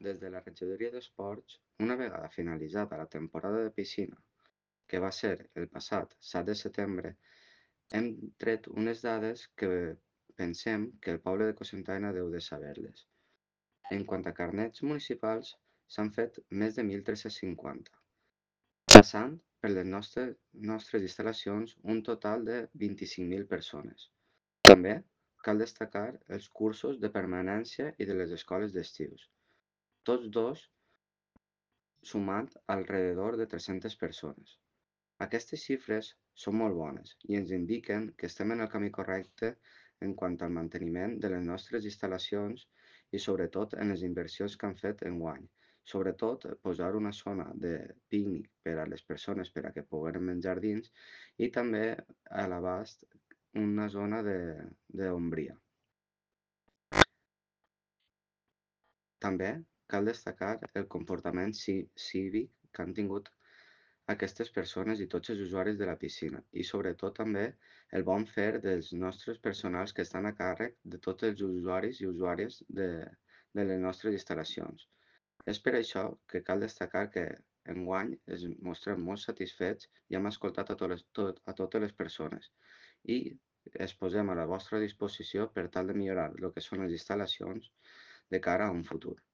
Des de la regidoria d'esports, una vegada finalitzada la temporada de piscina, que va ser el passat 7 de setembre, hem tret unes dades que pensem que el poble de Cocentaina deu de saber-les. En quant a carnets municipals, s'han fet més de 1.350, passant per les nostres instal·lacions un total de 25.000 persones. També cal destacar els cursos de permanència i de les escoles d'estius, tots dos sumant alrededor de 300 persones. Aquestes xifres són molt bones i ens indiquen que estem en el camí correcte en quant al manteniment de les nostres instal·lacions i sobretot en les inversions que han fet enguany. Sobretot posar una zona de pícnic per a les persones per a que pogueren menjar dins i també a l'abast una zona d'ombria. També cal destacar el comportament cívic que han tingut aquestes persones i tots els usuaris de la piscina i sobretot també el bon fer dels nostres personals que estan a càrrec de tots els usuaris i usuàries de les nostres instal·lacions. És per això que cal destacar que enguany es mostrem molt satisfets i hem escoltat a totes les persones i es posem a la vostra disposició per tal de millorar el que són les instal·lacions de cara a un futur.